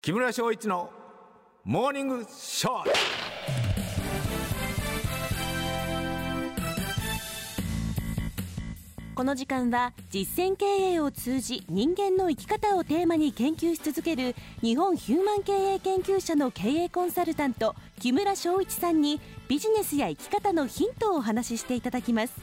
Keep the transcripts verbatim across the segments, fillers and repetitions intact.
木村翔一のモーニングショー。 この時間は実践経営を通じ人間の生き方をテーマに研究し続ける日本ヒューマン経営研究者の経営コンサルタント木村翔一さんにビジネスや生き方のヒントをお話ししていただきます。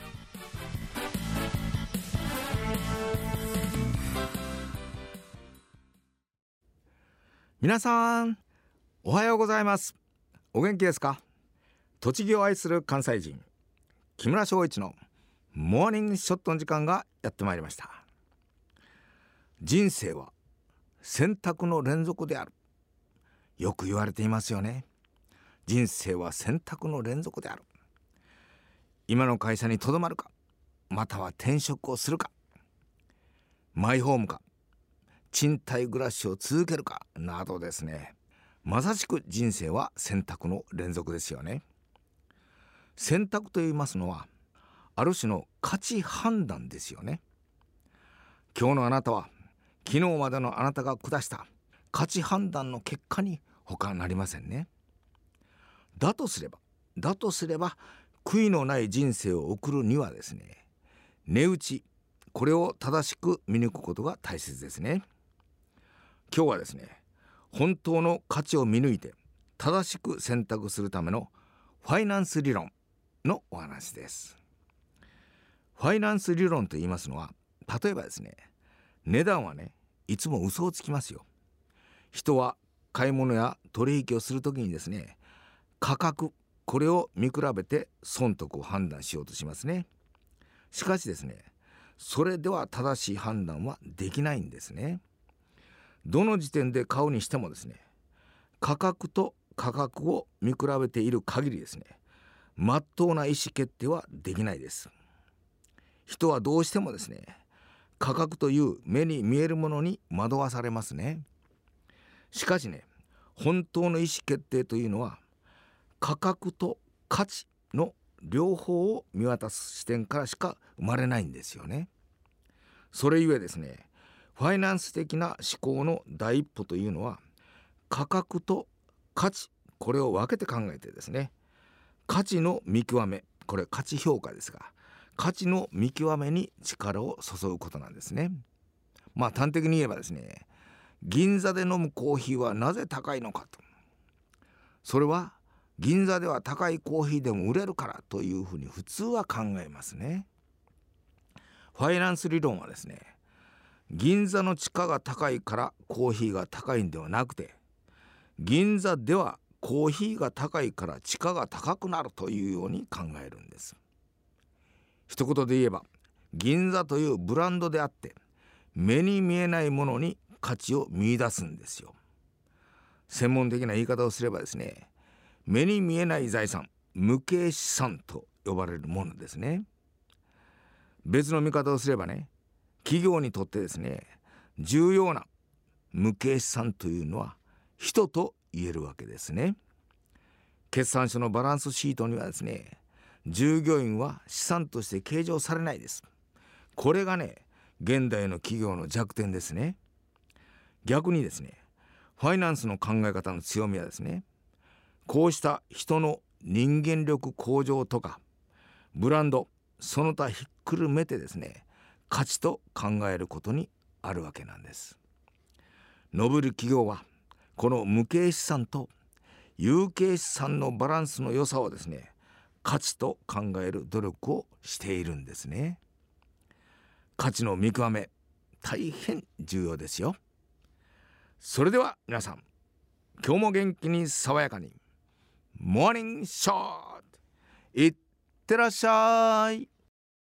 皆さんおはようございます。お元気ですか？栃木を愛する関西人木村翔一のモーニングショットの時間がやってまいりました。人生は選択の連続である、よく言われていますよね。人生は選択の連続である。今の会社にとどまるか、または転職をするか、マイホームか、賃貸暮らしを続けるかなどですね、まさしく人生は選択の連続ですよね。選択と言いますのはある種の価値判断ですよね。今日のあなたは昨日までのあなたが下した価値判断の結果に他なりませんね。だとすればだとすれば悔いのない人生を送るにはですね、値打ち、これを正しく見抜くことが大切ですね。今日はですね、本当の価値を見抜いて正しく選択するためのファイナンス理論のお話です。ファイナンス理論と言いますのは、例えばですね、値段はね、いつも嘘をつきますよ。人は買い物や取引をするときにですね、価格、これを見比べて損得を判断しようとしますね。しかしですね、それでは正しい判断はできないんですね。どの時点で買うにしてもですね、価格と価格を見比べている限りですね、真っ当な意思決定はできないです。人はどうしてもですね、価格という目に見えるものに惑わされますね。しかしね、本当の意思決定というのは価格と価値の両方を見渡す視点からしか生まれないんですよね。それゆえですね、ファイナンス的な思考の第一歩というのは価格と価値、これを分けて考えてですね、価値の見極め、これ価値評価ですが、価値の見極めに力を注ぐことなんですね。まあ端的に言えばですね、銀座で飲むコーヒーはなぜ高いのかと、それは銀座では高いコーヒーでも売れるからというふうに普通は考えますね。ファイナンス理論はですね、銀座の地価が高いからコーヒーが高いんではなくて、銀座ではコーヒーが高いから地価が高くなるというように考えるんです。一言で言えば、銀座というブランドであって目に見えないものに価値を見出すんですよ。専門的な言い方をすればですね、目に見えない財産、無形資産と呼ばれるものですね。別の見方をすればね、企業にとってですね、重要な無形資産というのは人と言えるわけですね。決算書のバランスシートにはですね、従業員は資産として計上されないです。これがね、現代の企業の弱点ですね。逆にですね、ファイナンスの考え方の強みはですね、こうした人の人間力向上とかブランド、その他ひっくるめてですね、価値と考えることにあるわけなんです。伸びる企業はこの無形資産と有形資産のバランスの良さをですね、価値と考える努力をしているんですね。価値の見極め、大変重要ですよ。それでは皆さん、今日も元気に爽やかにモーニングショットいってらっしゃい。